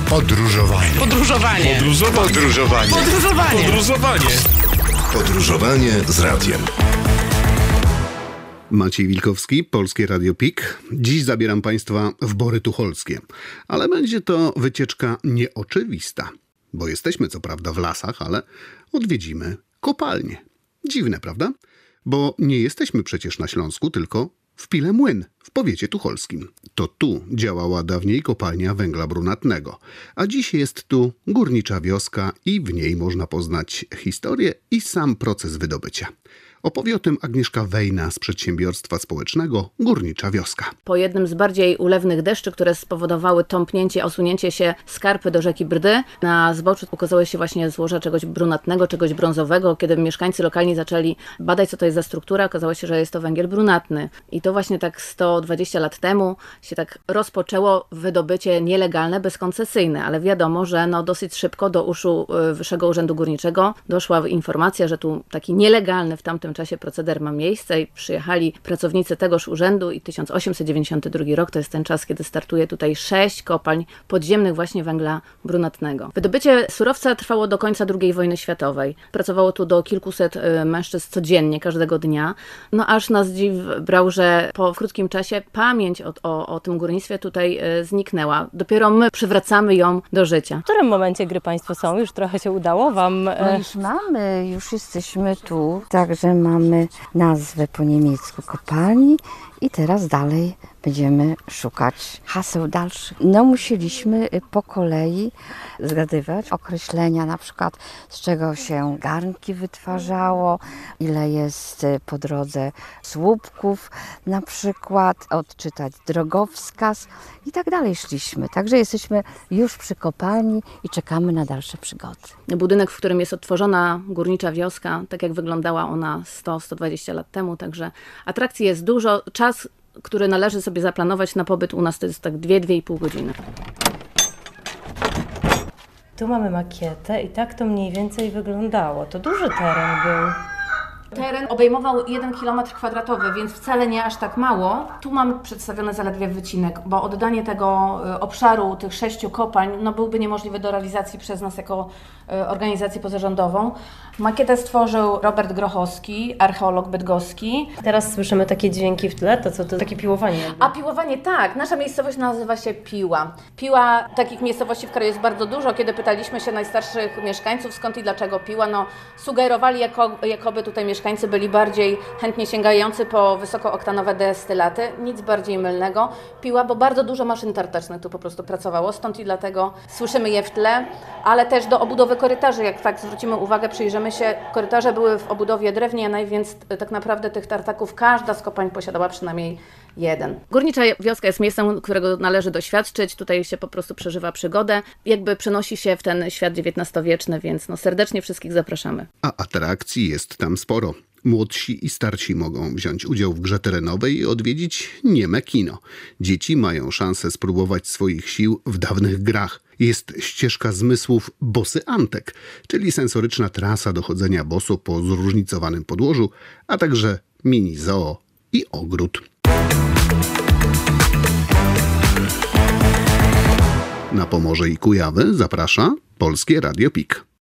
Podróżowanie. Podróżowanie. Podróżowanie. Podróżowanie. Podróżowanie. Podróżowanie z radiem. Maciej Wilkowski, Polskie Radio PIK. Dziś zabieram Państwa w Bory Tucholskie. Ale będzie to wycieczka nieoczywista. Bo jesteśmy co prawda w lasach, ale odwiedzimy kopalnię. Dziwne, prawda? Bo nie jesteśmy przecież na Śląsku, tylko w Pile-Młyn, w powiecie tucholskim. To tu działała dawniej kopalnia węgla brunatnego, a dziś jest tu górnicza wioska i w niej można poznać historię i sam proces wydobycia. Opowie o tym Agnieszka Wejna z przedsiębiorstwa społecznego Górnicza Wioska. Po jednym z bardziej ulewnych deszczy, które spowodowały tąpnięcie, osunięcie się skarpy do rzeki Brdy, na zboczu ukazało się właśnie złoża czegoś brunatnego, czegoś brązowego. Kiedy mieszkańcy lokalni zaczęli badać, co to jest za struktura, okazało się, że jest to węgiel brunatny. I to właśnie tak 120 lat temu się tak rozpoczęło wydobycie nielegalne, bezkoncesyjne, ale wiadomo, że dosyć szybko do uszu Wyższego Urzędu Górniczego doszła informacja, że tu taki nielegalny w tamtym czasie proceder ma miejsce i przyjechali pracownicy tegoż urzędu i 1892 rok to jest ten czas, kiedy startuje tutaj 6 kopalń podziemnych właśnie węgla brunatnego. Wydobycie surowca trwało do końca II wojny światowej. Pracowało tu do kilkuset mężczyzn codziennie, każdego dnia. Aż nas dziw brał, że po krótkim czasie pamięć o tym górnictwie tutaj zniknęła. Dopiero my przywracamy ją do życia. W którym momencie gry Państwo są? Już trochę się udało Wam? Już mamy, już jesteśmy tu, także mamy nazwę po niemiecku kopalni i teraz dalej będziemy szukać haseł dalszych. Musieliśmy po kolei zgadywać określenia, na przykład z czego się garnki wytwarzało, ile jest po drodze słupków, na przykład odczytać drogowskaz i tak dalej szliśmy. Także jesteśmy już przy kopalni i czekamy na dalsze przygody. Budynek, w którym jest odtworzona Górnicza Wioska, tak jak wyglądała ona 100-120 lat temu, także atrakcji jest dużo. Czas, który należy sobie zaplanować na pobyt u nas, to jest tak 2-2,5 godziny. Tu mamy makietę i tak to mniej więcej wyglądało. To duży teren był. Teren obejmował 1 km², więc wcale nie aż tak mało. Tu mamy przedstawiony zaledwie wycinek, bo oddanie tego obszaru, tych 6 kopalń, byłby niemożliwy do realizacji przez nas jako organizację pozarządową. Makietę stworzył Robert Grochowski, archeolog bydgoski. Teraz słyszymy takie dźwięki w tle, to co to takie piłowanie? A piłowanie, tak. Nasza miejscowość nazywa się Piła. Piła, takich miejscowości w kraju jest bardzo dużo. Kiedy pytaliśmy się najstarszych mieszkańców, skąd i dlaczego Piła, sugerowali, jakoby tutaj mieszkańcy byli bardziej chętnie sięgający po wysokooktanowe destylaty. Nic bardziej mylnego. Piła, bo bardzo dużo maszyn tartacznych tu po prostu pracowało, stąd i dlatego słyszymy je w tle, ale też do obudowy korytarzy. Jak tak zwrócimy uwagę, przyjrzymy się, korytarze były w obudowie drewnianej, więc tak naprawdę tych tartaków każda z kopalń posiadała przynajmniej jeden. Górnicza Wioska jest miejscem, którego należy doświadczyć. Tutaj się po prostu przeżywa przygodę. Jakby przenosi się w ten świat XIX-wieczny, więc serdecznie wszystkich zapraszamy. A atrakcji jest tam sporo. Młodsi i starsi mogą wziąć udział w grze terenowej i odwiedzić nieme kino. Dzieci mają szansę spróbować swoich sił w dawnych grach. Jest ścieżka zmysłów Bosy Antek, czyli sensoryczna trasa do chodzenia boso po zróżnicowanym podłożu, a także mini zoo i ogród. Na Pomorze i Kujawy zaprasza Polskie Radio PIK.